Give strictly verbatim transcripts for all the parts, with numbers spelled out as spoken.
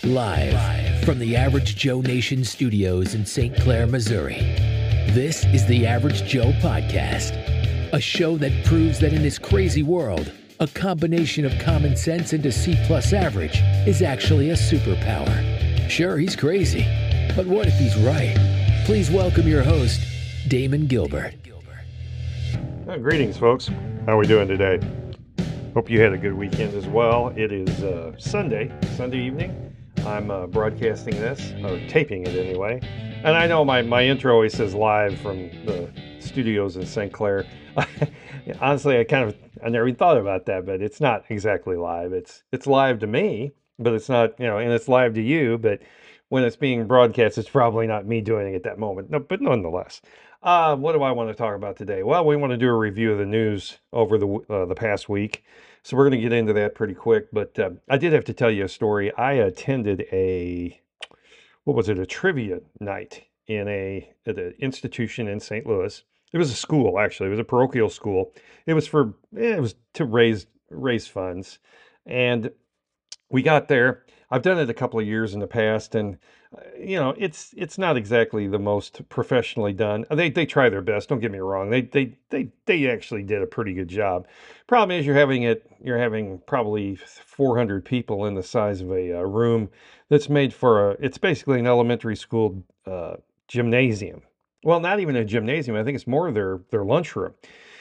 Live from the Average Joe Nation studios in Saint Clair, Missouri. This is the Average Joe Podcast, a show that proves that in this crazy world, a combination of common sense and a C plus average is actually a superpower. Sure, he's crazy, but what if he's right? Please welcome your host, Damon Gilbert. Uh, greetings, folks. How are we doing today? Hope you had a good weekend as well. It is uh, Sunday, Sunday evening. I'm uh, broadcasting this, or taping it anyway. And I know my, my intro always says live from the studios in Saint Clair. Honestly, I kind of, I never even thought about that, but it's not exactly live. It's it's live to me, but it's not, you know, and it's live to you, but when it's being broadcast, it's probably not me doing it at that moment. No, but nonetheless. Uh, what do I want to talk about today? Well, we want to do a review of the news over the uh, the past week. So we're going to get into that pretty quick. But uh, I did have to tell you a story. I attended a, what was it, a trivia night in a at an institution in Saint Louis. It was a school, actually. It was a parochial school. It was for, eh, it was to raise raise funds. And we got there. I've done it a couple of years in the past, and uh, you know, it's it's not exactly the most professionally done. They they try their best. Don't get me wrong. They they they they actually did a pretty good job. Problem is, you're having it. You're having probably four hundred people in the size of a uh, room that's made for a. It's basically an elementary school uh, gymnasium. Well, not even a gymnasium. I think it's more their their lunchroom.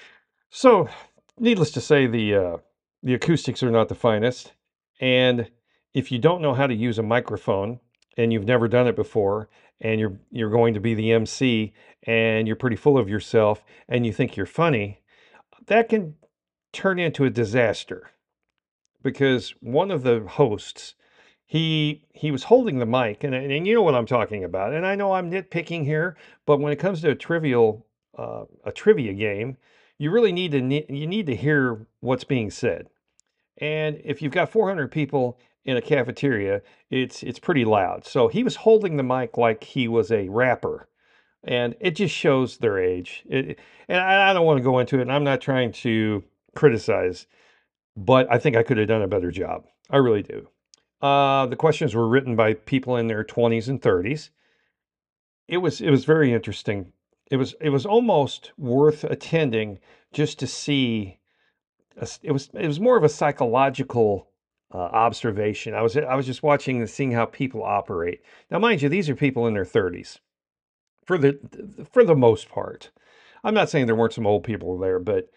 So, needless to say, the uh, the acoustics are not the finest, and if you don't know how to use a microphone and you've never done it before, and you're you're going to be the M C and you're pretty full of yourself and you think you're funny, that can turn into a disaster. Because one of the hosts, he he was holding the mic, and, and you know what I'm talking about. And I know I'm nitpicking here, but when it comes to a trivial uh, a trivia game, you really need to ne- you need to hear what's being said. And if you've got four hundred people in a cafeteria, it's it's pretty loud. So he was holding the mic like he was a rapper, and it just shows their age. It, and I, I don't want to go into it, and I'm not trying to criticize, but I think I could have done a better job. I really do. Uh, the questions were written by people in their twenties and thirties. It was it was very interesting. It was it was almost worth attending just to see a s- it was it was more of a psychological uh, observation. I was I was just watching and seeing how people operate. Now, mind you, these are people in their thirties for the for the most part. I'm not saying there weren't some old people there, but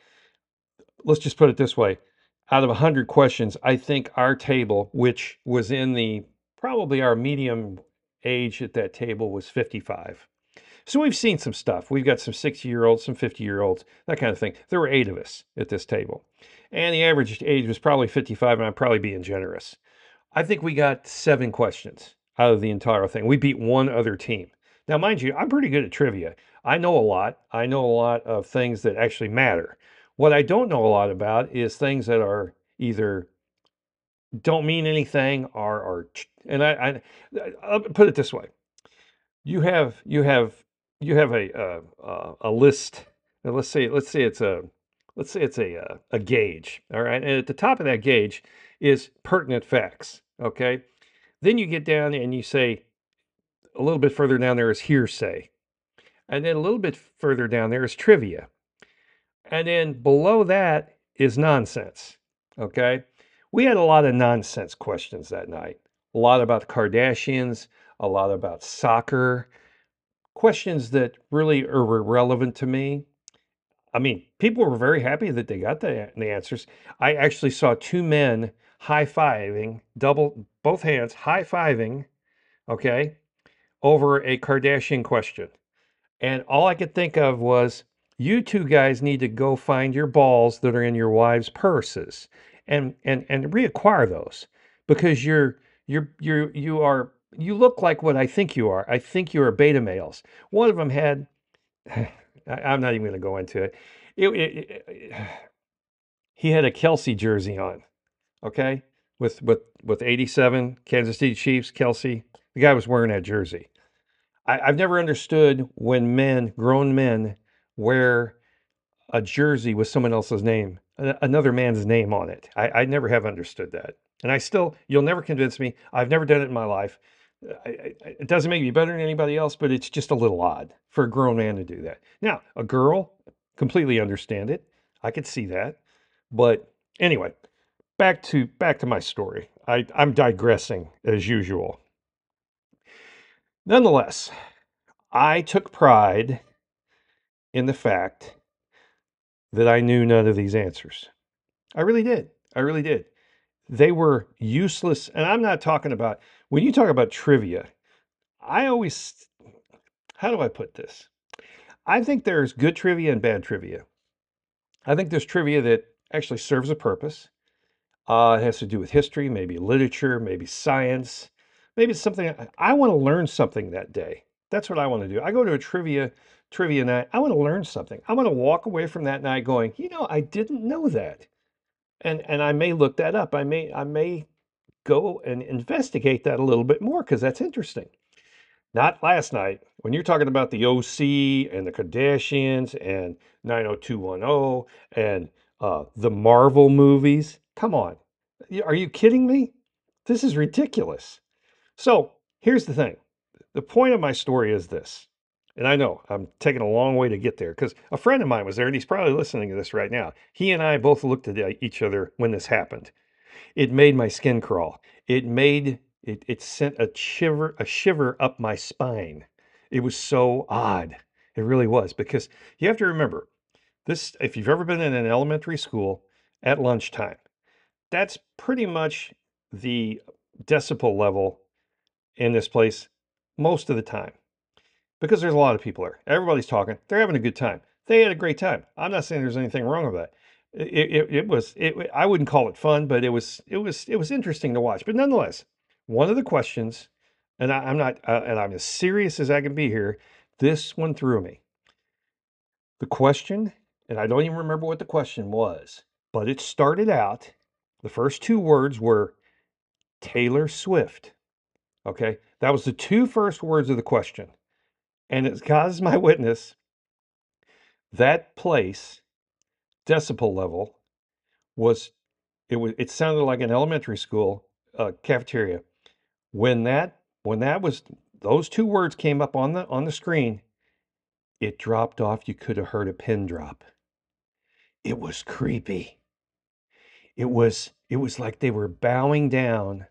let's just put it this way: out of a hundred questions, I think our table, which was in the probably our medium age at that table, was fifty-five. So we've seen some stuff. We've got some sixty year olds, some fifty year olds, that kind of thing. There were eight of us at this table. And the average age was probably fifty-five, and I'm probably being generous. I think we got seven questions out of the entire thing. We beat one other team. Now, mind you, I'm pretty good at trivia. I know a lot. I know a lot of things that actually matter. What I don't know a lot about is things that are either don't mean anything or, or and I, I, I'll put it this way. You have you have you have a uh, uh, a list. Now let's say let's say it's a let's say it's a uh, a gauge. All right, and at the top of that gauge is pertinent facts. Okay, then you get down and you say a little bit further down there is hearsay, and then a little bit further down there is trivia, and then below that is nonsense. Okay, we had a lot of nonsense questions that night. A lot about the Kardashians, a lot about soccer, questions that really are irrelevant to me. I mean, people were very happy that they got the, the answers. I actually saw two men high-fiving, double, both hands high-fiving, okay, over a Kardashian question. And all I could think of was, you two guys need to go find your balls that are in your wives' purses and and and reacquire those, because you're you're you're you are you look like what I think you are. I think you are beta males. One of them had I, I'm not even going to go into it. It, it, it. He had a Kelsey jersey on, okay, with with with eighty-seven Kansas City Chiefs. Kelsey, the guy was wearing that jersey. I, I've never understood when men, grown men, wear a jersey with someone else's name, a- another man's name on it. I, I never have understood that. And I still, you'll never convince me. I've never done it in my life. I, I, it doesn't make me better than anybody else, but it's just a little odd for a grown man to do that. Now, a girl, completely understand it. I could see that. But anyway, back to back to my story. I, I'm digressing as usual. Nonetheless, I took pride in the fact that I knew none of these answers. I really did. I really did. They were useless. And I'm not talking about, when you talk about trivia, I always, how do I put this? I think there's good trivia and bad trivia. I think there's trivia that actually serves a purpose. Uh, it has to do with history, maybe literature, maybe science, maybe it's something I, I want to learn something that day. That's what I want to do. I go to a trivia trivia night. I want to learn something. I want to walk away from that night going, you know, I didn't know that, and and I may look that up. I may I may go and investigate that a little bit more because that's interesting. Not last night when you're talking about the O C and the Kardashians and nine oh two one oh and uh, the Marvel movies. Come on. Y- Are you kidding me? This is ridiculous. So here's the thing. The point of my story is this. And I know I'm taking a long way to get there because a friend of mine was there and he's probably listening to this right now. He and I both looked at e- each other when this happened. It made my skin crawl. It made it it sent a shiver a shiver up my spine. It was so odd. It really was because you have to remember this if you've ever been in an elementary school at lunchtime, that's pretty much the decibel level in this place most of the time because there's a lot of people there. Everybody's talking. They're having a good time. They had a great time. I'm not saying there's anything wrong with that. It, it, it was it, I wouldn't call it fun, but it was it was it was interesting to watch. But nonetheless, one of the questions, and I, I'm not uh, and I'm as serious as I can be here. This one threw me. The question, and I don't even remember what the question was, but it started out. The first two words were Taylor Swift. Okay, that was the two first words of the question. And as God is my witness, that place, decibel level, was it was it sounded like an elementary school uh, cafeteria. When that when that was those two words came up on the on the screen, it dropped off. You could have heard a pin drop. It was creepy. It was it was like they were bowing down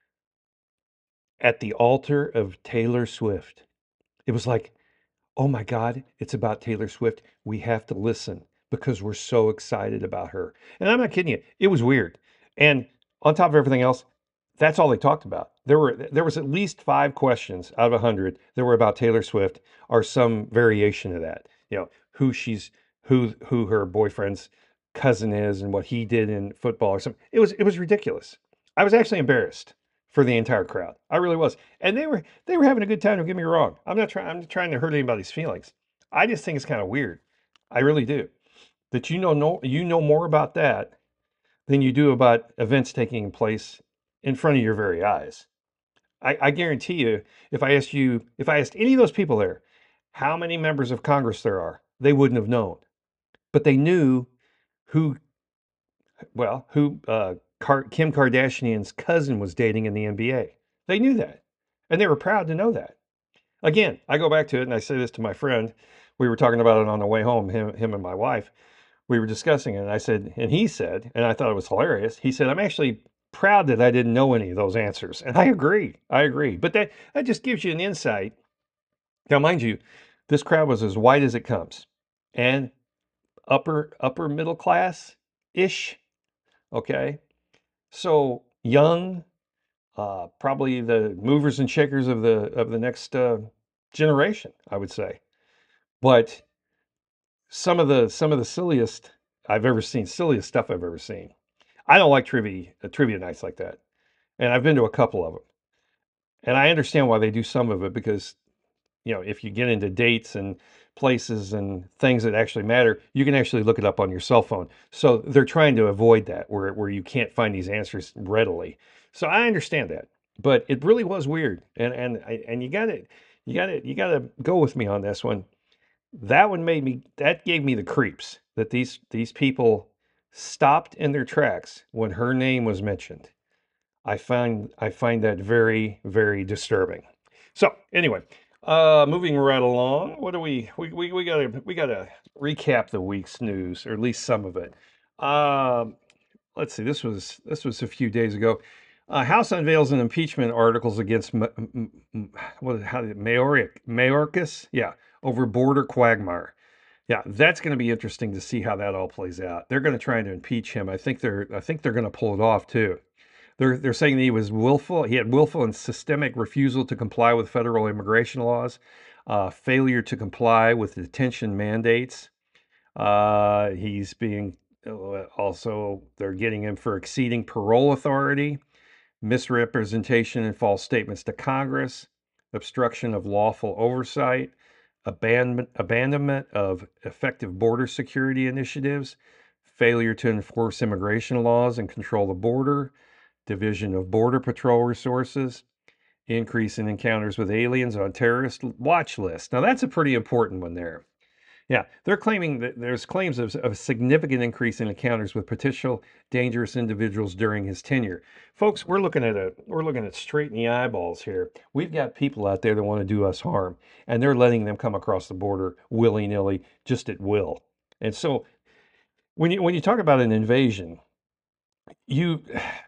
at the altar of Taylor Swift. It was like, oh my God, it's about Taylor Swift. We have to listen because we're so excited about her. And I'm not kidding you. It was weird. And on top of everything else, that's all they talked about. There were there was at least five questions out of a hundred that were about Taylor Swift or some variation of that. You know, who she's who who her boyfriend's cousin is and what he did in football or something. It was it was ridiculous. I was actually embarrassed for the entire crowd. I really was. And they were they were having a good time, don't get me wrong. I'm not trying I'm not trying to hurt anybody's feelings. I just think it's kind of weird. I really do. That you know no you know more about that than you do about events taking place in front of your very eyes. I, I guarantee you, if I asked you, if I asked any of those people there how many members of Congress there are, they wouldn't have known. But they knew who, well, who uh, Car- Kim Kardashian's cousin was dating in the N B A. They knew that. And they were proud to know that. Again, I go back to it and I say this to my friend. We were talking about it on the way home, him, him and my wife. We were discussing it. And I said, and he said, and I thought it was hilarious. He said, I'm actually proud that I didn't know any of those answers. And I agree. I agree. But that, that just gives you an insight. Now, mind you, this crowd was as white as it comes and upper, upper middle class ish. Okay. So young, uh, probably the movers and shakers of the, of the next uh, generation, I would say. But some of the some of the silliest I've ever seen, silliest stuff I've ever seen. I don't like trivia uh, trivia nights like that, and I've been to a couple of them, and I understand why they do some of it because you know if you get into dates and places and things that actually matter, you can actually look it up on your cell phone. So they're trying to avoid that where where you can't find these answers readily. So I understand that, but it really was weird, and and I- and you got to you got to you got to go with me on this one. That one made me that gave me the creeps that these these people stopped in their tracks when her name was mentioned. I find I find that very, very disturbing. So anyway, uh, moving right along, what do we we we, we gotta we gotta recap the week's news, or at least some of it. Um, let's see. This was this was a few days ago. Uh, House unveils an impeachment articles against M- M- M- what how did Mayork Mayorkas, yeah, over border quagmire. Yeah, that's going to be interesting to see how that all plays out. They're going to try to impeach him. I think they're I think they're going to pull it off too. They're they're saying that he was willful. He had willful and systemic refusal to comply with federal immigration laws, uh, failure to comply with detention mandates. Uh, he's being uh, also they're getting him for exceeding parole authority, misrepresentation and false statements to Congress, obstruction of lawful oversight, abandonment, abandonment of effective border security initiatives, failure to enforce immigration laws and control the border, division of Border Patrol resources, increase in encounters with aliens on terrorist watch lists. Now, that's a pretty important one there. Yeah, they're claiming that there's claims of, of a significant increase in encounters with potential dangerous individuals during his tenure. Folks, we're looking at a we're looking at straight in the eyeballs here. We've got people out there that want to do us harm, and they're letting them come across the border willy-nilly, just at will. And so, when you when you talk about an invasion, you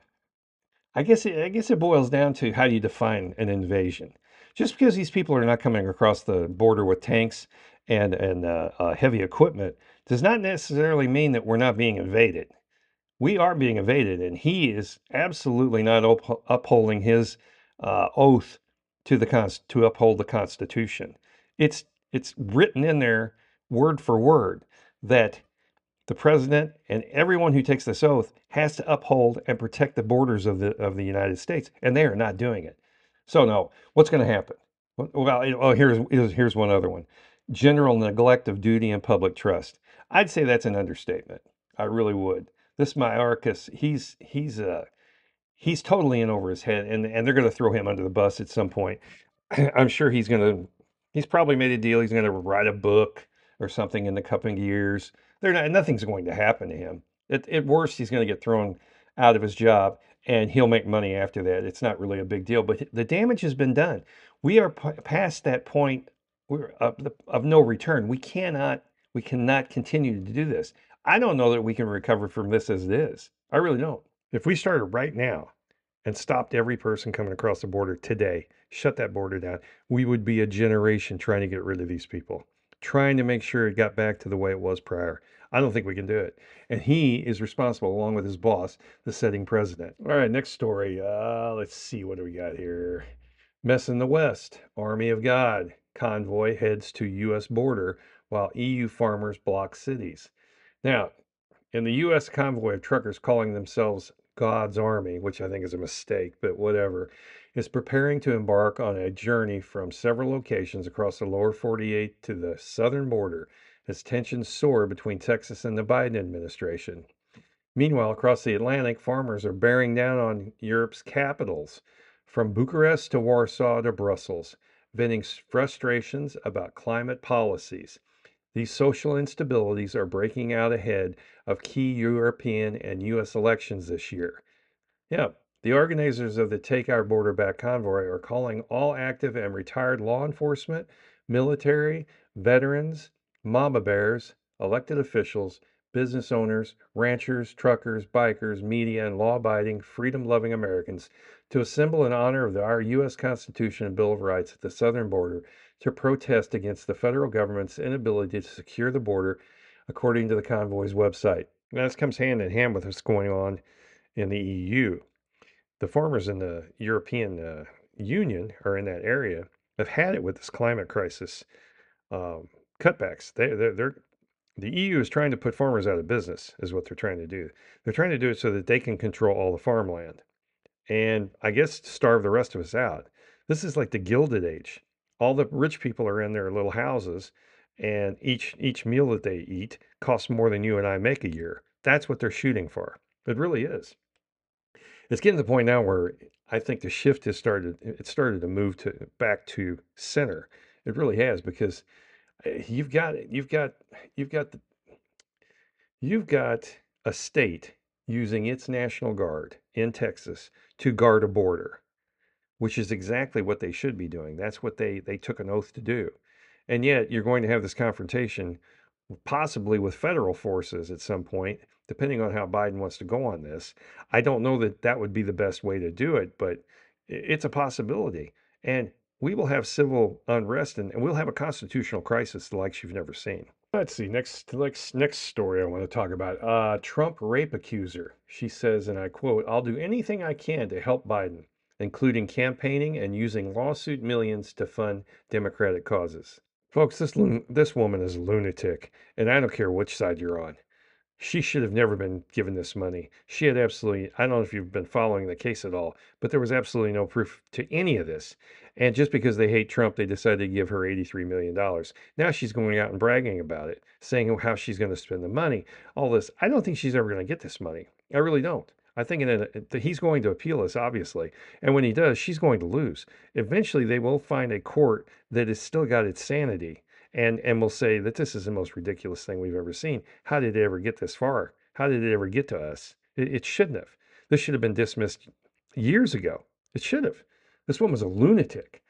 I guess it, I guess it boils down to how you define an invasion. Just because these people are not coming across the border with tanks and and uh, uh, heavy equipment does not necessarily mean that we're not being invaded. We are being invaded, and he is absolutely not up, upholding his uh, oath to the cons- to uphold the Constitution. It's it's written in there word for word that the president and everyone who takes this oath has to uphold and protect the borders of the of the United States, and they are not doing it. So no, what's going to happen? Well, oh, here's here's here's one other one: general neglect of duty and public trust. I'd say that's an understatement. I really would. This Mayorkas, he's he's uh he's totally in over his head, and and they're going to throw him under the bus at some point. I'm sure he's going to, he's probably made a deal. He's going to write a book or something in the coming years. They're not, nothing's going to happen to him. At, at worst, he's going to get thrown out of his job and he'll make money after that. It's not really a big deal, but the damage has been done. We are p- past that point we're, of, the, of no return. We cannot, we cannot continue to do this. I don't know that we can recover from this as it is. I really don't. If we started right now and stopped every person coming across the border today, shut that border down, we would be a generation trying to get rid of these people, trying to make sure it got back to the way it was prior. I don't think we can do it. And he is responsible, along with his boss, the sitting president. All right, next story. Uh, let's see, what do we got here? Mess in the West. Army of God convoy heads to U S border while E U farmers block cities. Now, in the U S convoy of truckers calling themselves God's Army, which I think is a mistake, but whatever, is preparing to embark on a journey from several locations across the lower forty-eight to the southern border as tensions soar between Texas and the Biden administration. Meanwhile, across the Atlantic, farmers are bearing down on Europe's capitals, from Bucharest to Warsaw to Brussels, venting frustrations about climate policies. These social instabilities are breaking out ahead of key European and U S elections this year. Yeah, the organizers of the Take Our Border Back convoy are calling all active and retired law enforcement, military, veterans, mama bears, elected officials, business owners, ranchers, truckers, bikers, media, and law abiding, freedom loving Americans to assemble in honor of the, our U S Constitution and Bill of Rights at the southern border to protest against the federal government's inability to secure the border, according to the convoy's website. Now, this comes hand in hand with what's going on in the E U. The farmers in the European uh, Union, or in that area, have had it with this climate crisis um, cutbacks. They, they're, they're the E U is trying to put farmers out of business, is what they're trying to do. They're trying to do it so that they can control all the farmland, and I guess starve the rest of us out. This is like the Gilded Age. All the rich people are in their little houses, and each each meal that they eat costs more than you and I make a year. That's what they're shooting for. It really is. It's getting to the point now where I think the shift has started. It started to move to back to center. It really has, because uh, you've got you've got you've got the, you've got a state. using its National Guard in Texas to guard a border, which is exactly what they should be doing. That's what they, they took an oath to do. And yet you're going to have this confrontation possibly with federal forces at some point, depending on how Biden wants to go on this. I don't know that that would be the best way to do it, but it's a possibility. And we will have civil unrest and, and we'll have a constitutional crisis like you've never seen. Let's see, next, next, next story I want to talk about. Uh, Trump rape accuser. She says, and I quote, "I'll do anything I can to help Biden, including campaigning and using lawsuit millions to fund Democratic causes." Folks, this this woman is a lunatic, and I don't care which side you're on. She should have never been given this money. She had absolutely, I don't know if you've been following the case at all, but there was absolutely no proof to any of this. And just because they hate Trump, they decided to give her eighty-three million dollars. Now she's going out and bragging about it, saying how she's going to spend the money. All this. I don't think she's ever going to get this money. I really don't. I think that he's going to appeal this, obviously. And when he does, she's going to lose. Eventually, they will find a court that has still got its sanity and and will say that this is the most ridiculous thing we've ever seen. How did it ever get this far? How did it ever get to us? It, it shouldn't have. This should have been dismissed years ago. It should have. This woman was a lunatic.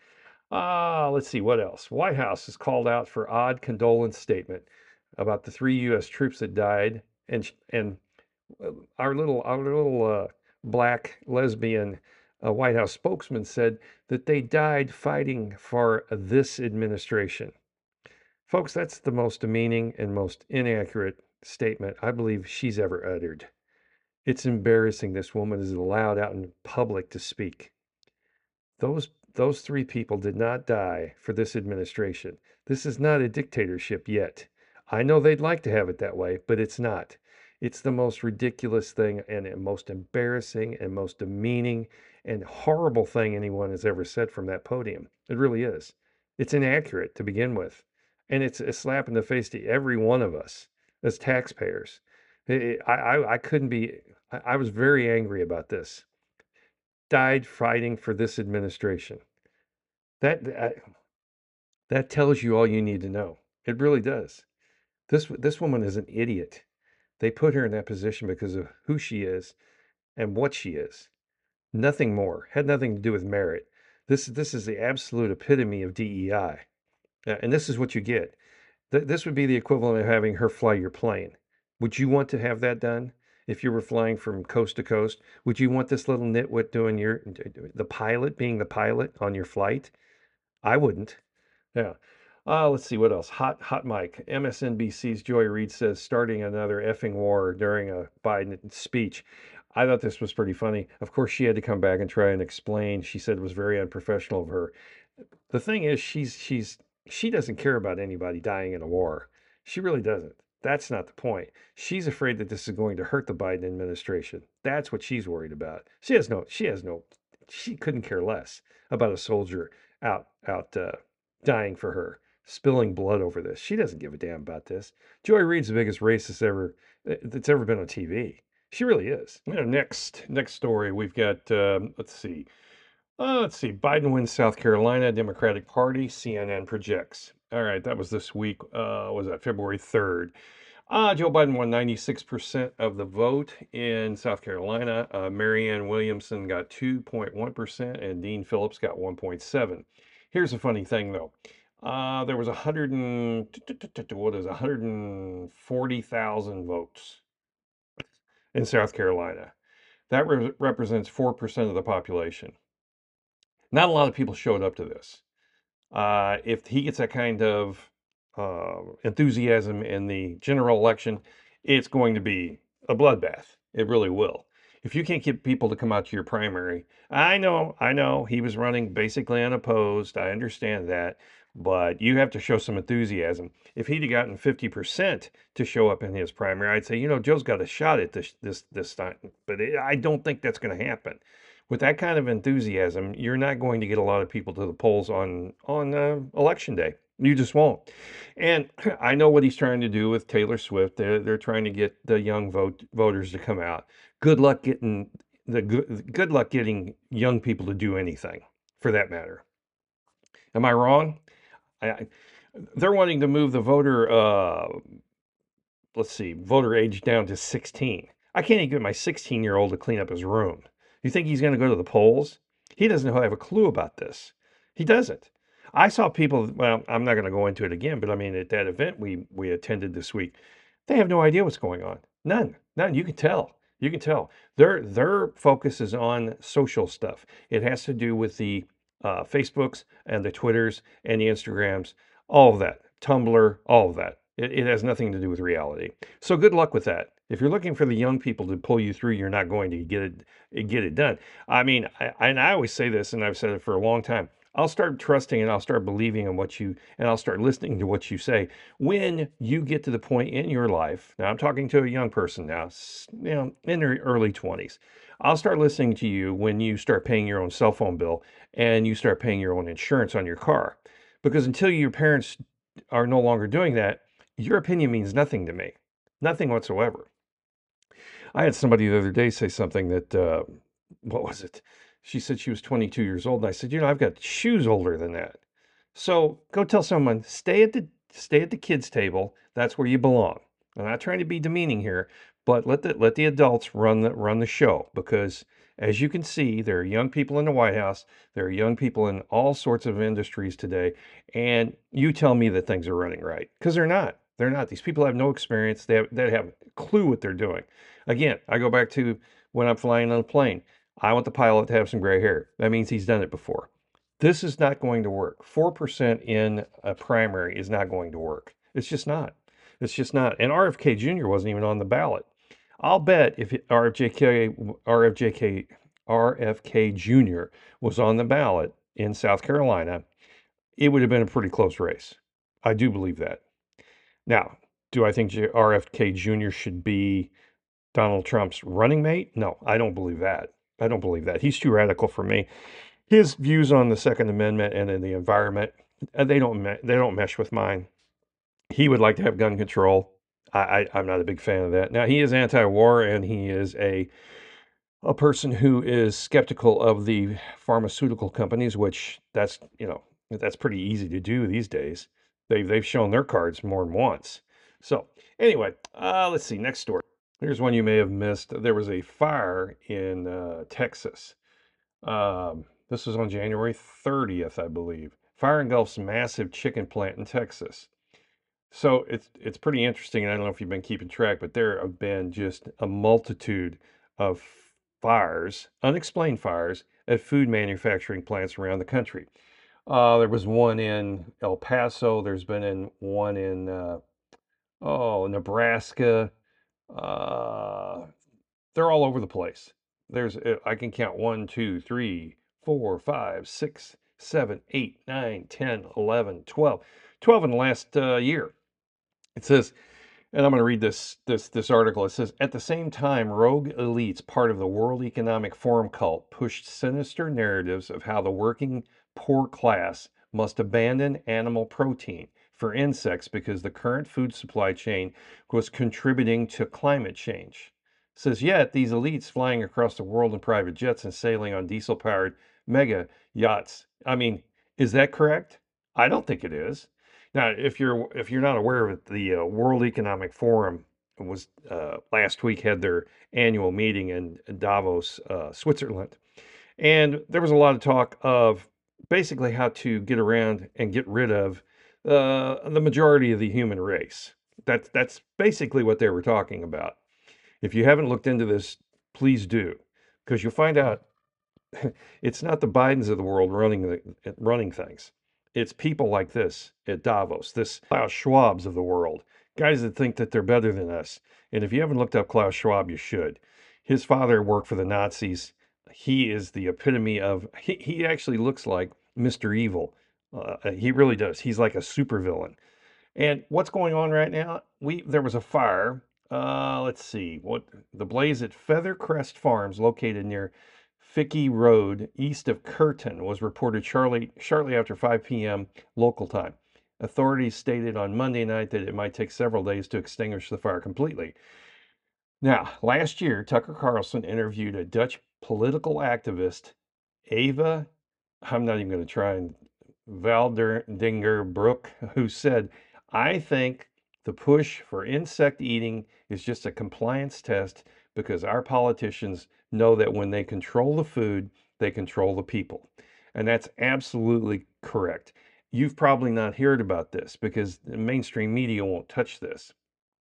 Ah, uh, let's see, what else? White House is called out for odd condolence statement about the three U S troops that died, and and our little our little uh, black lesbian uh, White House spokesman said that they died fighting for this administration. Folks, that's the most demeaning and most inaccurate statement I believe she's ever uttered. It's embarrassing this woman is allowed out in public to speak. Those those three people did not die for this administration. This is not a dictatorship yet. I know they'd like to have it that way, but it's not. It's the most ridiculous thing and the most embarrassing and most demeaning and horrible thing anyone has ever said from that podium. It really is. It's inaccurate to begin with. And it's a slap in the face to every one of us as taxpayers. I, I, I couldn't be, I, I was very angry about this. Died fighting for this administration. That, that, that tells you all you need to know. It really does. This, this woman is an idiot. They put her in that position because of who she is and what she is. Nothing more. Had nothing to do with merit. This, this is the absolute epitome of D E I. Uh, and this is what you get. Th- this would be the equivalent of having her fly your plane. Would you want to have that done if you were flying from coast to coast? Would you want this little nitwit doing your, the pilot, being the pilot on your flight? I wouldn't. Yeah. Uh, let's see what else. Hot, hot mic. M S N B C's Joy Reid says starting another effing war during a Biden speech. I thought this was pretty funny. Of course, she had to come back and try and explain. She said it was very unprofessional of her. The thing is, she's she's she doesn't care about anybody dying in a war. She really doesn't. That's not the point. She's afraid that this is going to hurt the Biden administration. That's what she's worried about. She has no, she has no, she couldn't care less about a soldier out, out uh, dying for her, spilling blood over this. She doesn't give a damn about this. Joy Reid's the biggest racist ever that's ever been on T V. She really is. You know, next, next story we've got. Um, let's see. Uh, let's see. Biden wins South Carolina, Democratic Party, C N N projects. All right, that was this week. Uh, was that February third? Uh, Joe Biden won ninety-six percent of the vote in South Carolina. Uh, Marianne Williamson got two point one percent and Dean Phillips got one point seven. Here's a funny thing, though. Uh, there was one hundred and, what is one hundred forty thousand votes in South Carolina. That re- represents four percent of the population. Not a lot of people showed up to this. Uh, if he gets that kind of uh, enthusiasm in the general election, it's going to be a bloodbath. It really will. If you can't get people to come out to your primary, I know, I know, he was running basically unopposed. I understand that. But you have to show some enthusiasm. If he'd have gotten fifty percent to show up in his primary, I'd say, you know, Joe's got a shot at this this this time. But it, I don't think that's going to happen. With that kind of enthusiasm, you're not going to get a lot of people to the polls on on uh, election day. You just won't. And I know what he's trying to do with Taylor Swift. They're, they're trying to get the young vote voters to come out. Good luck getting the good, good luck getting young people to do anything, for that matter. Am I wrong? I, they're wanting to move the voter, uh, let's see, voter age down to sixteen. I can't even get my sixteen year old to clean up his room. You think he's going to go to the polls? He doesn't have a clue about this. He doesn't. I saw people, well, I'm not going to go into it again, but I mean, at that event we, we attended this week, they have no idea what's going on. None. None. You can tell. You can tell. Their their focus is on social stuff. It has to do with the uh, Facebooks and the Twitters and the Instagrams, all of that, Tumblr, all of that. It, it has nothing to do with reality. So good luck with that. If you're looking for the young people to pull you through, you're not going to get it get it done. I mean, I, and I always say this, and I've said it for a long time. I'll start trusting and I'll start believing in what you, and I'll start listening to what you say when you get to the point in your life. Now, I'm talking to a young person now, s- you know, in their early twenties. I'll start listening to you when you start paying your own cell phone bill and you start paying your own insurance on your car. Because until your parents are no longer doing that, your opinion means nothing to me, nothing whatsoever. I had somebody the other day say something that, uh, what was it? She said she was twenty-two years old, and I said, you know, I've got shoes older than that. So go tell someone, stay at the stay at the kids' table. That's where you belong. I'm not trying to be demeaning here, but let the let the adults run the run the show because as you can see, there are young people in the White House, there are young people in all sorts of industries today, and you tell me that things are running right because they're not. They're not. These people have no experience. They have they have a clue what they're doing. Again, I go back to when I'm flying on a plane. I want the pilot to have some gray hair. That means he's done it before. This is not going to work. four percent in a primary is not going to work. It's just not. It's just not. And R F K Junior wasn't even on the ballot. I'll bet if it- R F J K, R F J K, R F K Junior was on the ballot in South Carolina, it would have been a pretty close race. I do believe that. Now, do I think J- R F K Junior should be Donald Trump's running mate? No, I don't believe that. I don't believe that. He's too radical for me. His views on the Second Amendment and in the environment, uh, they don't me- they don't mesh with mine. He would like to have gun control. I, I I'm not a big fan of that. Now he is anti-war and he is a a person who is skeptical of the pharmaceutical companies, which that's you know that's pretty easy to do these days. They've they've shown their cards more than once. So anyway, uh, let's see. Next story. Here's one you may have missed. There was a fire in uh, Texas. Um, this was on January thirtieth, I believe. Fire engulfs massive chicken plant in Texas. So it's it's pretty interesting. And I don't know if you've been keeping track, but there have been just a multitude of fires, unexplained fires, at food manufacturing plants around the country. Uh, there was one in El Paso. There's been in one in uh, oh Nebraska. Uh, they're all over the place. There's, uh, I can count one, two, three, four, five, six, seven, eight, nine, ten, eleven, twelve. twelve in the last uh, year. It says, and I'm going to read this this this article. It says, at the same time, rogue elites, part of the World Economic Forum cult, pushed sinister narratives of how the working poor class must abandon animal protein for insects because the current food supply chain was contributing to climate change. It says, yet these elites flying across the world in private jets and sailing on diesel-powered mega yachts. I mean, is that correct? I don't think it is. Now, if you're if you're not aware of it, the uh, World Economic Forum was uh, last week had their annual meeting in Davos, uh, Switzerland, and there was a lot of talk of basically how to get around and get rid of uh, the majority of the human race. That's that's basically what they were talking about. If you haven't looked into this, please do, because you'll find out it's not the Bidens of the world running the running things. It's people like this at Davos, this Klaus Schwabs of the world, guys that think that they're better than us. And if you haven't looked up Klaus Schwab, you should. His father worked for the Nazis. He is the epitome of. He, he actually looks like Mister Evil. Uh, he really does. He's like a supervillain. And what's going on right now? We there was a fire. Uh, let's see what the blaze at Feathercrest Farms, located near Fickey Road, east of Curtin, was reported shortly shortly after five p m local time. Authorities stated on Monday night that it might take several days to extinguish the fire completely. Now, last year, Tucker Carlson interviewed a Dutch political activist, Ava. I'm not even going to try and Valdinger Brook, who said, I think the push for insect eating is just a compliance test because our politicians know that when they control the food, they control the people. And that's absolutely correct. You've probably not heard about this because the mainstream media won't touch this.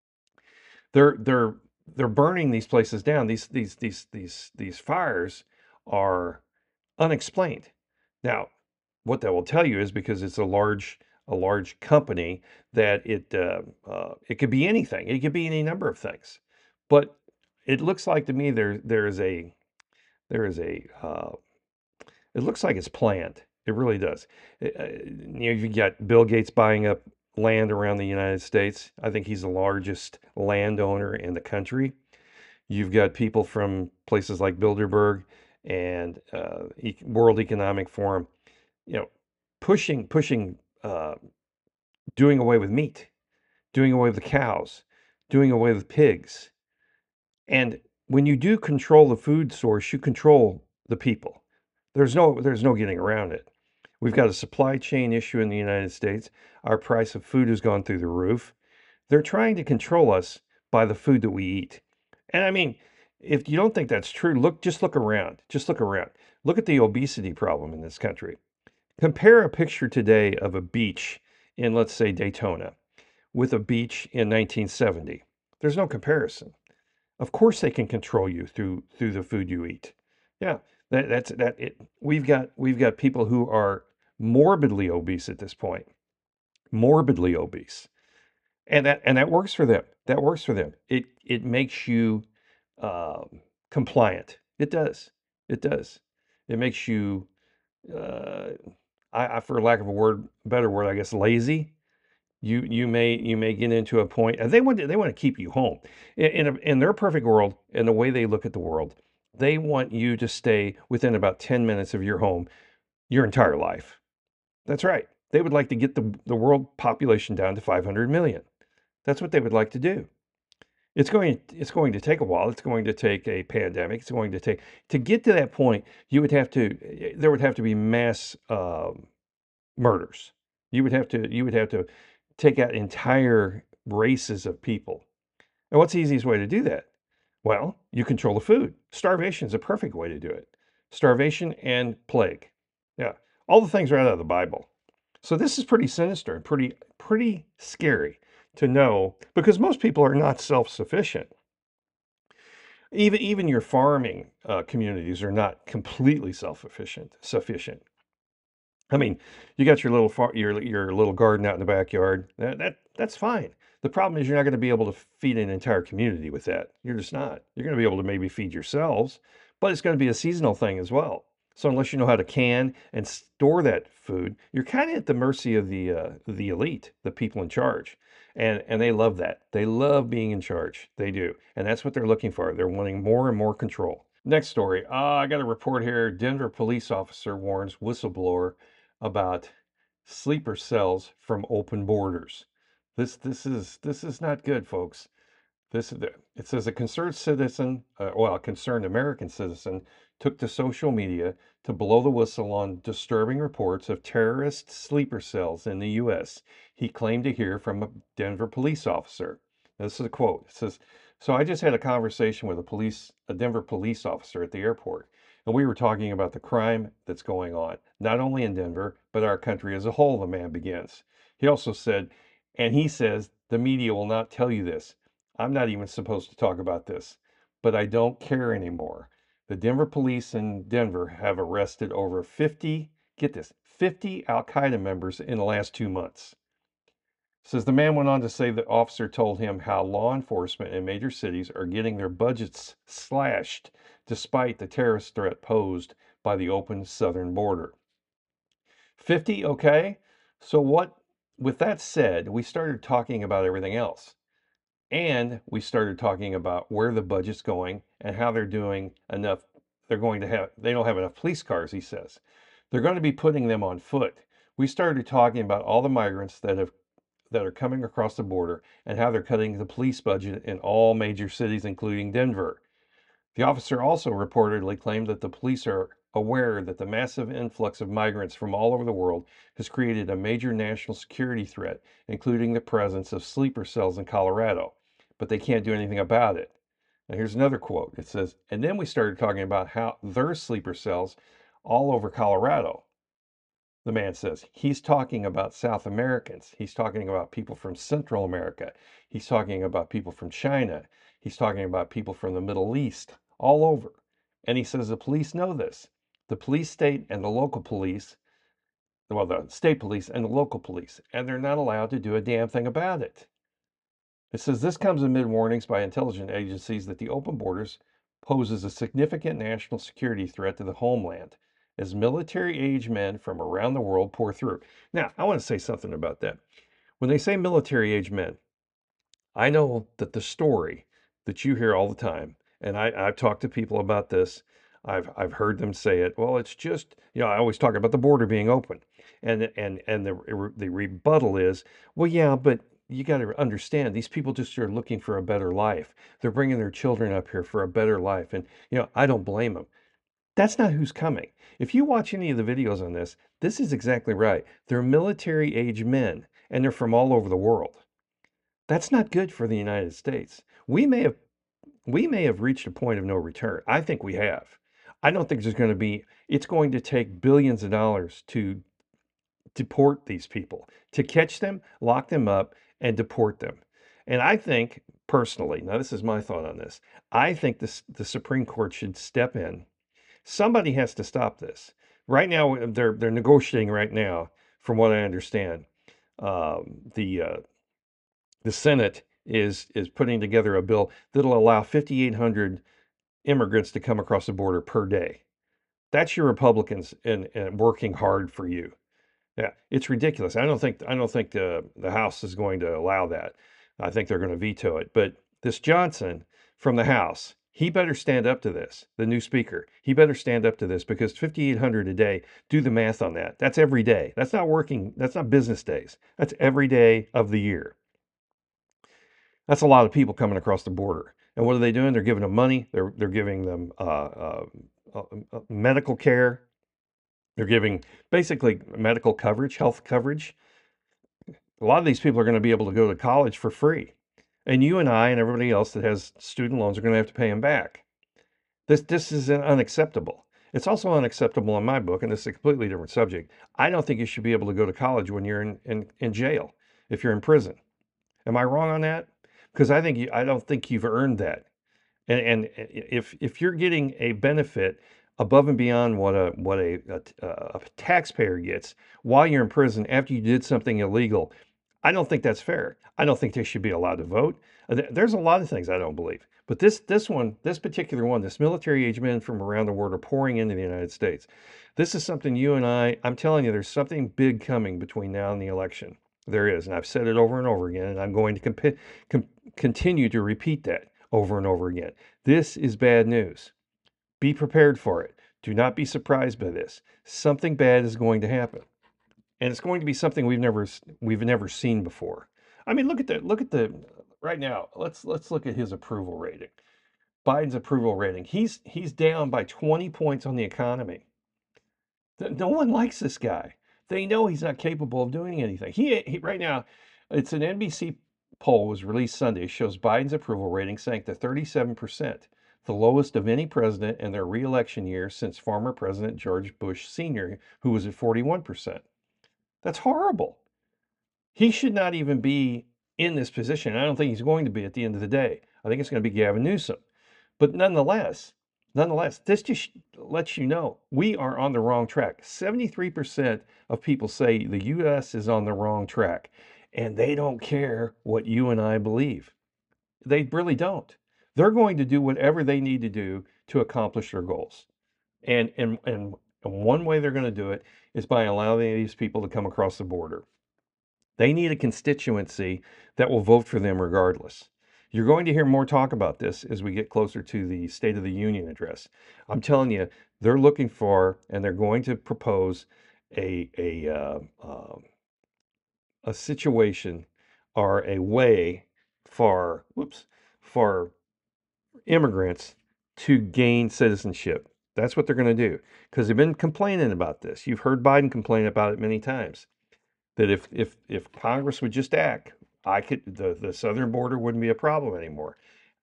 They're they're they're burning these places down. These these these these these fires are unexplained. Now, what that will tell you is because it's a large a large company that it uh, uh, it could be anything. It could be any number of things. But it looks like to me there there is a there is a uh, it looks like it's planned. It really does. Uh, you know, you got Bill Gates buying up land around the United States. I think he's the largest landowner in the country. You've got people from places like Bilderberg and uh, E- World Economic Forum, you know, pushing pushing uh, doing away with meat, doing away with the cows, doing away with pigs. And when you do control the food source, you control the people. There's no there's no getting around it. We've got a supply chain issue in the United States. Our price of food has gone through the roof. They're trying to control us by the food that we eat. And I mean, if you don't think that's true, look just look around. Just look around. Look at the obesity problem in this country. Compare a picture today of a beach in, let's say, Daytona with a beach in nineteen seventy. There's no comparison. Of course they can control you through through the food you eat. Yeah, that that's that it we've got we've got people who are morbidly obese at this point. Morbidly obese. And that and that works for them. That works for them. It it makes you um, compliant. It does. It does. It makes you uh, I, I for lack of a word, better word, I guess, lazy. You you may you may get into a point, and they want to, they want to keep you home. In in, a, in their perfect world, and the way they look at the world, they want you to stay within about ten minutes of your home your entire life. That's right. They would like to get the the world population down to five hundred million. That's what they would like to do. It's going it's going to take a while. It's going to take a pandemic. It's going to take to get to that point. You would have to there would have to be mass um, murders. You would have to you would have to take out entire races of people. And what's the easiest way to do that? Well, you control the food. Starvation is a perfect way to do it. Starvation and plague. Yeah, all the things are out of the Bible. So this is pretty sinister and pretty pretty scary to know because most people are not self-sufficient. Even even your farming uh, communities are not completely self-sufficient. Sufficient. I mean, you got your little far, your your little garden out in the backyard. That, that that's fine. The problem is you're not going to be able to feed an entire community with that. You're just not. You're going to be able to maybe feed yourselves, but it's going to be a seasonal thing as well. So unless you know how to can and store that food, you're kind of at the mercy of the uh, the elite, the people in charge, and and they love that. They love being in charge. They do, and that's what they're looking for. They're wanting more and more control. Next story. Uh, I got a report here. Denver police officer warns whistleblower about sleeper cells from open borders. This this is this is not good, folks. This it says a concerned citizen, uh, well, a concerned American citizen, took to social media to blow the whistle on disturbing reports of terrorist sleeper cells in the U S. He claimed to hear from a Denver police officer. This is a quote. It says, "So I just had a conversation with a police, a Denver police officer at the airport, and we were talking about the crime that's going on, not only in Denver, but our country as a whole," the man begins. He also said, and he says, "The media will not tell you this. I'm not even supposed to talk about this, but I don't care anymore. The Denver police in Denver have arrested over fifty, get this, fifty Al Qaeda members in the last two months." Says the man went on to say the officer told him how law enforcement in major cities are getting their budgets slashed despite the terrorist threat posed by the open southern border. fifty, okay? So what, with that said, we started talking about everything else. And we started talking about where the budget's going and how they're doing enough. They're going to have, they don't have enough police cars, he says. They're going to be putting them on foot. We started talking about all the migrants that have that are coming across the border and how they're cutting the police budget in all major cities, including Denver. The officer also reportedly claimed that the police are aware that the massive influx of migrants from all over the world has created a major national security threat, including the presence of sleeper cells in Colorado, but they can't do anything about it. Now, here's another quote. It says, and then we started talking about how there's sleeper cells all over Colorado. The man says he's talking about South Americans. He's talking about people from Central America. He's talking about people from China. He's talking about people from the Middle East, all over. And he says the police know this. The police state and the local police, well, the state police and the local police, and they're not allowed to do a damn thing about it. It says this comes amid warnings by intelligence agencies that the open borders poses a significant national security threat to the homeland as military-age men from around the world pour through. Now, I want to say something about that. When they say military-age men, I know that the story that you hear all the time, and I, I've talked to people about this, I've I've heard them say it. Well, it's just, you know, I always talk about the border being open, and and and the the rebuttal is, well, yeah, but you got to understand these people just are looking for a better life. They're bringing their children up here for a better life, and you know, I don't blame them. That's not who's coming. If you watch any of the videos on this, this is exactly right. They're military age men, and they're from all over the world. That's not good for the United States. We may have we may have reached a point of no return. I think we have. I don't think there's going to be, it's going to take billions of dollars to deport these people, to catch them, lock them up, and deport them. And I think, personally, now this is my thought on this, I think this, the Supreme Court should step in. Somebody has to stop this. Right now, they're they're negotiating right now, from what I understand. Um, the uh, the Senate is is putting together a bill that'll allow fifty-eight hundred immigrants to come across the border per day. That's your Republicans and, and working hard for you. Yeah, it's ridiculous. I don't think I don't think the the House is going to allow that. I think they're going to veto it. But this Johnson from the House, he better stand up to this. The new speaker, he better stand up to this because fifty-eight hundred a day. Do the math on that. That's every day. That's not working. That's not business days. That's every day of the year. That's a lot of people coming across the border. And what are they doing? They're giving them money. They're they're giving them uh, uh, uh, uh, medical care. They're giving basically medical coverage, health coverage. A lot of these people are going to be able to go to college for free. And you and I and everybody else that has student loans are going to have to pay them back. This this is unacceptable. It's also unacceptable in my book, and this is a completely different subject. I don't think you should be able to go to college when you're in, in, in jail, if you're in prison. Am I wrong on that? Because I think you, I don't think you've earned that. And, and if if you're getting a benefit above and beyond what a what a, a, a taxpayer gets while you're in prison after you did something illegal, I don't think that's fair. I don't think they should be allowed to vote. There's a lot of things I don't believe. But this this one, this particular one, this military age men from around the world are pouring into the United States. This is something you and I, I'm telling you, there's something big coming between now and the election. There is, and I've said it over and over again, and I'm going to comp- com- continue to repeat that over and over again. This is bad news. Be prepared for it. Do not be surprised by this. Something bad is going to happen, and it's going to be something we've never we've never seen before. I mean, look at the look at the right now. Let's let's look at his approval rating. Biden's approval rating. He's he's down by twenty points on the economy. No one likes this guy. They know he's not capable of doing anything. He, he right now, it's an N B C poll was released Sunday, shows Biden's approval rating sank to thirty-seven percent, the lowest of any president in their re-election year since former President George Bush Senior, who was at forty-one percent. That's horrible. He should not even be in this position. I don't think he's going to be at the end of the day. I think it's going to be Gavin Newsom. But nonetheless, Nonetheless, this just lets you know we are on the wrong track. seventy-three percent of people say the U S is on the wrong track, and they don't care what you and I believe. They really don't. They're going to do whatever they need to do to accomplish their goals. And, and, and one way they're going to do it is by allowing these people to come across the border. They need a constituency that will vote for them regardless. You're going to hear more talk about this as we get closer to the State of the Union address. I'm telling you, they're looking for, and they're going to propose a a uh, uh, a situation or a way for whoops for immigrants to gain citizenship. That's what they're going to do because they've been complaining about this. You've heard Biden complain about it many times. That if if if Congress would just act, I could the, the southern border wouldn't be a problem anymore.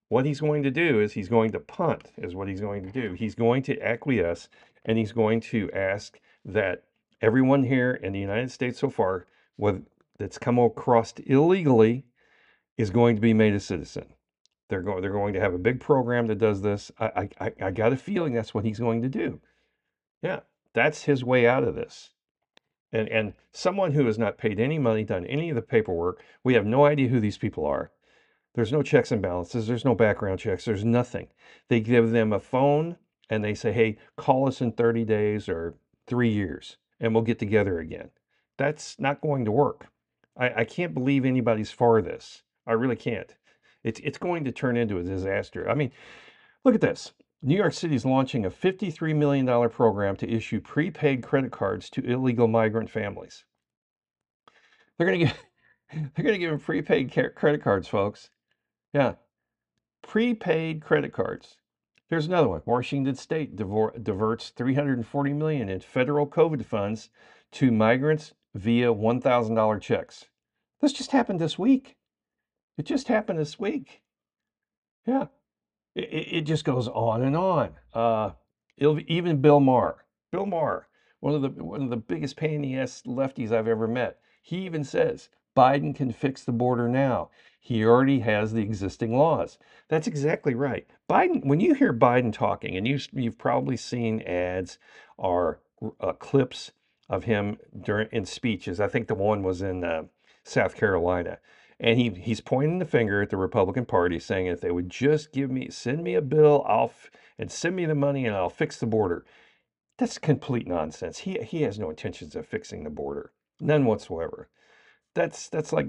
What he's going to do is he's going to punt, is what he's going to do. He's going to acquiesce, and he's going to ask that everyone here in the United States so far, whether that's come across illegally, is going to be made a citizen. They're going they're going to have a big program that does this. I I I got a feeling that's what he's going to do. Yeah, that's his way out of this. And and someone who has not paid any money, done any of the paperwork, we have no idea who these people are. There's no checks and balances. There's no background checks. There's nothing. They give them a phone and they say, hey, call us in thirty days or three years and we'll get together again. That's not going to work. I, I can't believe anybody's for this. I really can't. It's, it's going to turn into a disaster. I mean, look at this. New York City is launching a fifty-three million dollars program to issue prepaid credit cards to illegal migrant families. They're going to give, they're going to give them prepaid credit cards, folks. Yeah, prepaid credit cards. Here's another one. Washington State diverts three hundred forty million dollars in federal COVID funds to migrants via one thousand dollars checks. This just happened this week. It just happened this week. Yeah, it, it just goes on and on. Uh, even Bill Maher, Bill Maher, one of the one of the biggest pain in the ass lefties I've ever met. He even says Biden can fix the border now. He already has the existing laws. That's exactly right. Biden, when you hear Biden talking, and you, you've probably seen ads or uh, clips of him during in speeches. I think the one was in uh, South Carolina. And he, he's pointing the finger at the Republican Party saying, if they would just give me, send me a bill, I'll, f- and send me the money and I'll fix the border. That's complete nonsense. He, he has no intentions of fixing the border. None whatsoever. That's, that's like,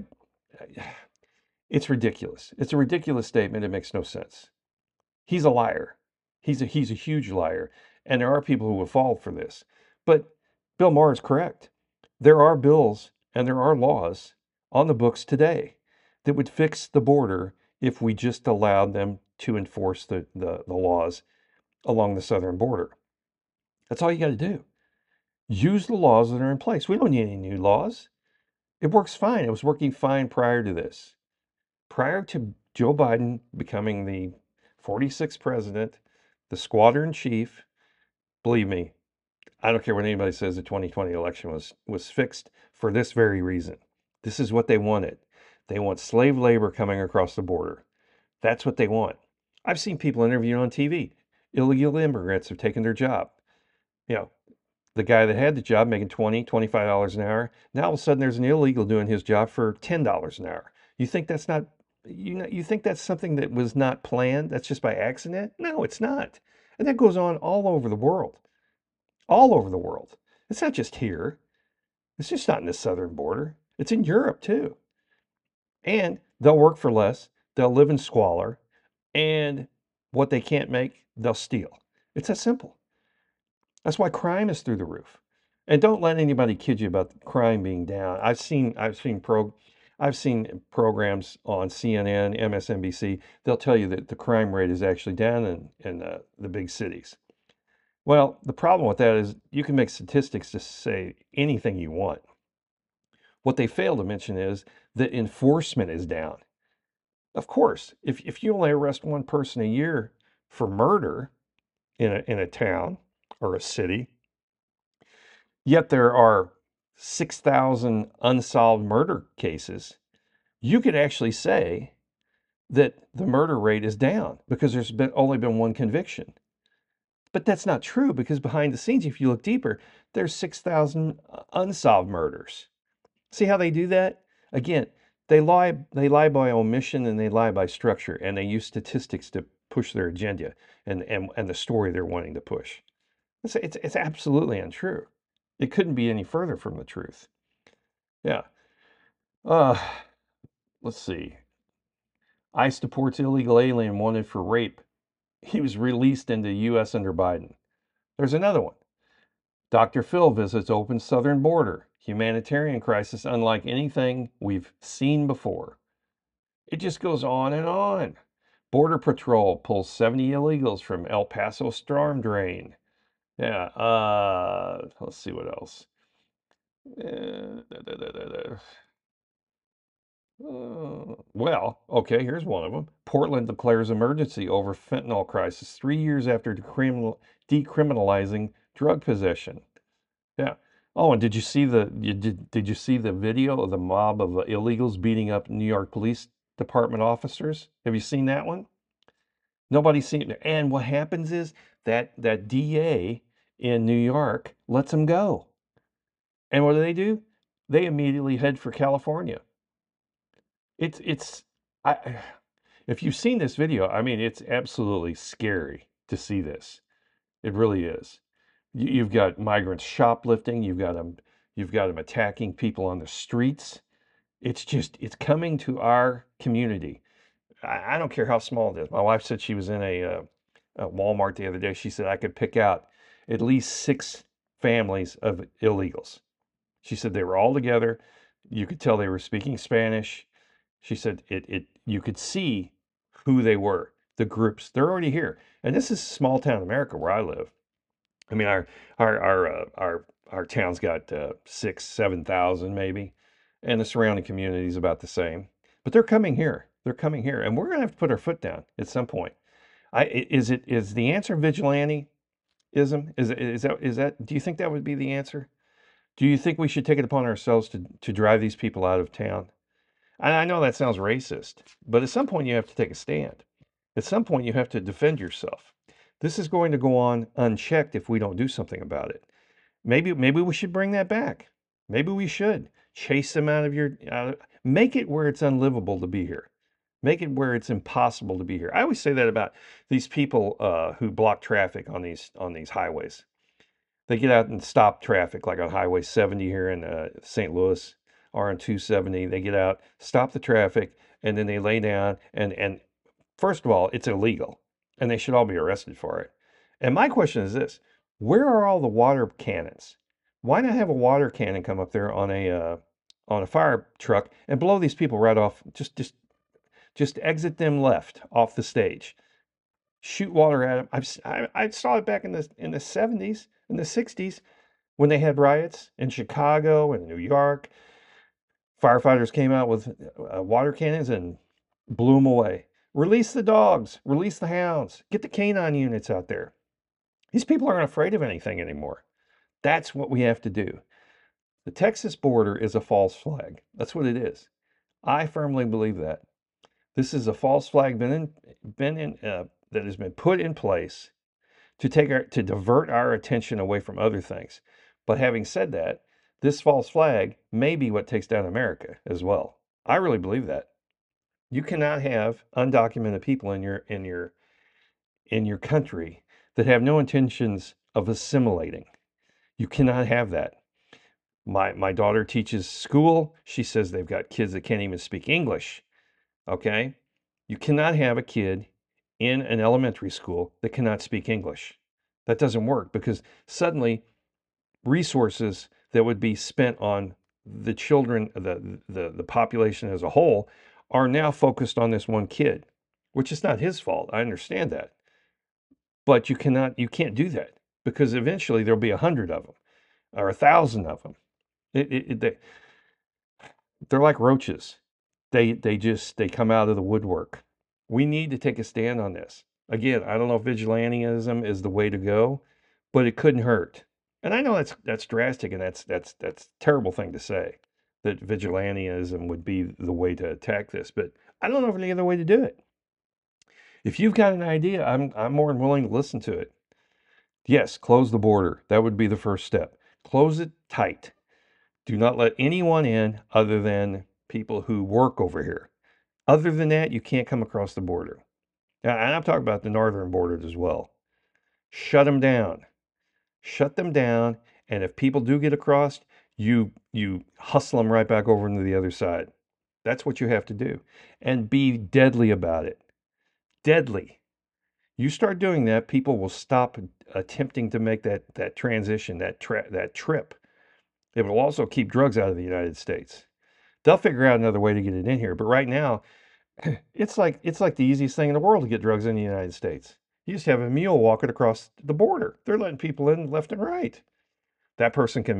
it's ridiculous. It's a ridiculous statement. It makes no sense. He's a liar. He's a, he's a huge liar. And there are people who will fall for this. But Bill Maher is correct. There are bills and there are laws on the books today that would fix the border if we just allowed them to enforce the, the, the laws along the southern border. That's all you got to do. Use the laws that are in place. We don't need any new laws. It works fine. It was working fine prior to this. Prior to Joe Biden becoming the forty-sixth president, the squadron chief, believe me, I don't care what anybody says, the twenty twenty election was, was fixed for this very reason. This is what they wanted. They want slave labor coming across the border. That's what they want. I've seen people interviewed on T V. Illegal immigrants have taken their job. You know, the guy that had the job making twenty dollars, twenty-five dollars an hour. Now all of a sudden there's an illegal doing his job for ten dollars an hour. You think that's not, you know, you think that's something that was not planned? That's just by accident? No, it's not. And that goes on all over the world. All over the world. It's not just here. It's just not in the southern border. It's in Europe too. And they'll work for less. They'll live in squalor. And what they can't make, they'll steal. It's that simple. That's why crime is through the roof. And don't let anybody kid you about crime being down. I've seen I've seen pro I've seen programs on C N N, M S N B C. They'll tell you that the crime rate is actually down in, in uh, the big cities. Well, the problem with that is you can make statistics to say anything you want. What they fail to mention is that enforcement is down. Of course, if, if you only arrest one person a year for murder in a, in a town or a city, yet there are six thousand unsolved murder cases, you could actually say that the murder rate is down because there's been only been one conviction. But that's not true because behind the scenes, if you look deeper, there's six thousand unsolved murders. See how they do that? Again, they lie they lie by omission and they lie by structure, and they use statistics to push their agenda and, and, and the story they're wanting to push. It's, it's, it's absolutely untrue. It couldn't be any further from the truth. Yeah. Uh, let's see. ICE deports illegal alien wanted for rape. He was released into the U S under Biden. There's another one. Doctor Phil visits open southern border. Humanitarian crisis unlike anything we've seen before. It just goes on and on. Border Patrol pulls seventy illegals from El Paso storm drain. Yeah, uh, let's see what else. Uh, da, da, da, da, da. Uh, well, okay, here's one of them. Portland declares emergency over fentanyl crisis three years after decriminal, decriminalizing drug possession. Yeah. Oh, and did you see the you did did you see the video of the mob of uh, illegals beating up New York Police Department officers? Have you seen that one? Nobody's seen it. And what happens is that that D A in New York lets them go. And what do they do? They immediately head for California. It's it's I if you've seen this video, I mean, it's absolutely scary to see this. It really is. You, you've got migrants shoplifting. You've got them. You've got them attacking people on the streets. It's just it's coming to our community. I, I don't care how small it is. My wife said she was in a, uh, a Walmart the other day. She said I could pick out at least six families of illegals. She said they were all together. You could tell they were speaking Spanish. She said it, it you could see who they were, the groups. They're already here. And this is small town America where I live. I mean, our our our uh, our our town's got uh, six, seven thousand maybe, and the surrounding community is about the same. But they're coming here. They're coming here, and we're gonna have to put our foot down at some point. I is it is the answer vigilanteism? Is it is that is that? Do you think that would be the answer? Do you think we should take it upon ourselves to to drive these people out of town? And I know that sounds racist, but at some point you have to take a stand. At some point you have to defend yourself. This is going to go on unchecked if we don't do something about it. Maybe maybe we should bring that back. Maybe we should chase them out of your uh, make it where it's unlivable to be here. Make it where it's impossible to be here. I always say that about these people uh, who block traffic on these on these highways. They get out and stop traffic, like on Highway seventy here in uh, Saint Louis, or on two seventy. They get out, stop the traffic, and then they lay down. And and first of all, it's illegal, and they should all be arrested for it. And my question is this: where are all the water cannons? Why not have a water cannon come up there on a uh, on a fire truck and blow these people right off? Just just just exit them left off the stage. Shoot water at them. I've, I, I saw it back in the in the seventies, in the sixties, when they had riots in Chicago and New York. Firefighters came out with uh, water cannons and blew them away. Release the dogs. Release the hounds. Get the canine units out there. These people aren't afraid of anything anymore. That's what we have to do. The Texas border is a false flag. That's what it is. I firmly believe that. This is a false flag been in, been in, uh, that has been put in place to take our, to divert our attention away from other things. But having said that, this false flag may be what takes down America as well. I really believe that. You cannot have undocumented people in your in your in your country that have no intentions of assimilating. You cannot have that. My my daughter teaches school. She says they've got kids that can't even speak English. Okay? You cannot have a kid in an elementary school that cannot speak English. That doesn't work because suddenly resources that would be spent on the children, the, the, the population as a whole, are now focused on this one kid, which is not his fault. I understand that. But you cannot, you can't do that because eventually there'll be a hundred of them or a thousand of them. It, it, it, they, they're like roaches. They, they just, they come out of the woodwork. We need to take a stand on this. Again, I don't know if vigilantism is the way to go, but it couldn't hurt. And I know that's that's drastic and that's that's that's a terrible thing to say, that vigilantism would be the way to attack this, but I don't know of any other way to do it. If you've got an idea, I'm I'm more than willing to listen to it. Yes, close the border. That would be the first step. Close it tight. Do not let anyone in other than people who work over here. Other than that, you can't come across the border. And I'm talking about the northern border as well. Shut them down. Shut them down. And if people do get across, you you hustle them right back over into the other side. That's what you have to do. And be deadly about it. Deadly. You start doing that, people will stop attempting to make that that transition, that tra- that trip. It will also keep drugs out of the United States. They'll figure out another way to get it in here. But right now, it's like it's like the easiest thing in the world to get drugs in the United States. You just have a mule walking across the border. They're letting people in left and right. That person can make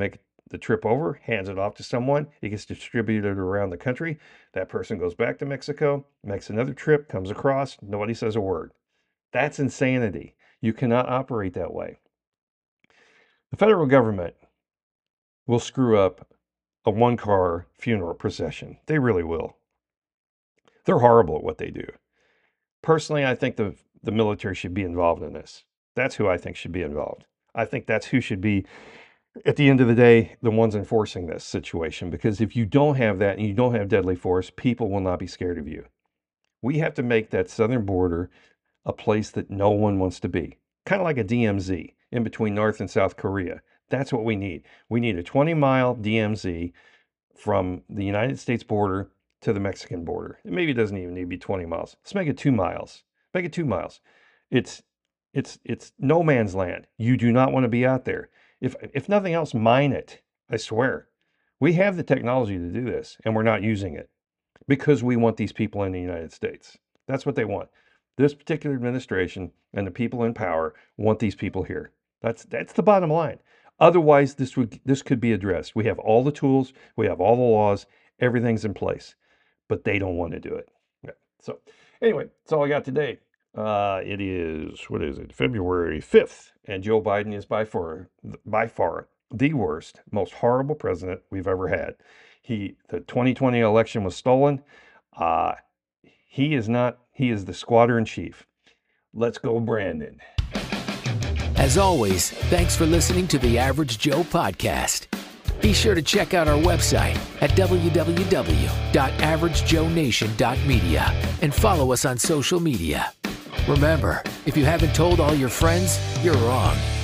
the trip over, hands it off to someone. It gets distributed around the country. That person goes back to Mexico, makes another trip, comes across. Nobody says a word. That's insanity. You cannot operate that way. The federal government will screw up a one-car funeral procession. They really will. They're horrible at what they do. Personally, I think the, the military should be involved in this. That's who I think should be involved. I think that's who should be, at the end of the day, the ones enforcing this situation. Because if you don't have that and you don't have deadly force, people will not be scared of you. We have to make that southern border a place that no one wants to be. Kind of like a D M Z in between North and South Korea. That's what we need. We need a twenty mile D M Z from the United States border to the Mexican border. Maybe it doesn't even need to be twenty miles. Let's make it two miles. Make it two miles. It's it's it's no man's land. You do not want to be out there. If if nothing else, mine it. I swear. We have the technology to do this, and we're not using it because we want these people in the United States. That's what they want. This particular administration and the people in power want these people here. That's that's the bottom line. Otherwise, this would this could be addressed. We have all the tools, we have all the laws, everything's in place, but they don't want to do it. Yeah. So anyway, that's all I got today. Uh, it is, what is it, February fifth, and Joe Biden is by far, by far the worst, most horrible president we've ever had. He, the twenty twenty election was stolen. Uh, he is not, he is the squatter in chief. Let's go, Brandon. As always, thanks for listening to the Average Joe podcast. Be sure to check out our website at w w w dot average joe nation dot media and follow us on social media. Remember, if you haven't told all your friends, you're wrong.